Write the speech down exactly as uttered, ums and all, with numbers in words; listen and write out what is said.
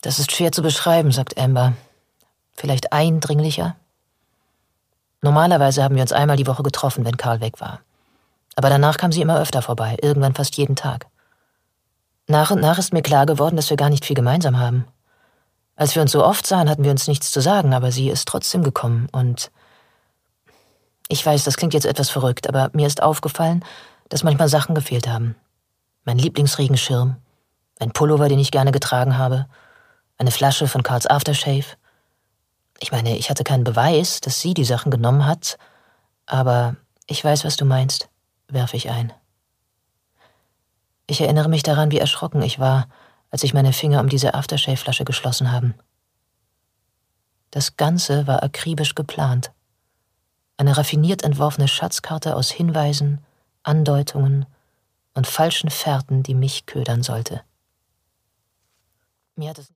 Das ist schwer zu beschreiben, sagt Amber. Vielleicht eindringlicher? Normalerweise haben wir uns einmal die Woche getroffen, wenn Carl weg war. Aber danach kam sie immer öfter vorbei, irgendwann fast jeden Tag. Nach und nach ist mir klar geworden, dass wir gar nicht viel gemeinsam haben. Als wir uns so oft sahen, hatten wir uns nichts zu sagen, aber sie ist trotzdem gekommen und... Ich weiß, das klingt jetzt etwas verrückt, aber mir ist aufgefallen, dass manchmal Sachen gefehlt haben. Mein Lieblingsregenschirm, ein Pullover, den ich gerne getragen habe, eine Flasche von Carls Aftershave. Ich meine, ich hatte keinen Beweis, dass sie die Sachen genommen hat, aber ich weiß, was du meinst, werfe ich ein. Ich erinnere mich daran, wie erschrocken ich war, als sich meine Finger um diese Aftershave-Flasche geschlossen haben. Das Ganze war akribisch geplant. Eine raffiniert entworfene Schatzkarte aus Hinweisen, Andeutungen und falschen Fährten, die mich ködern sollte. Mir hat es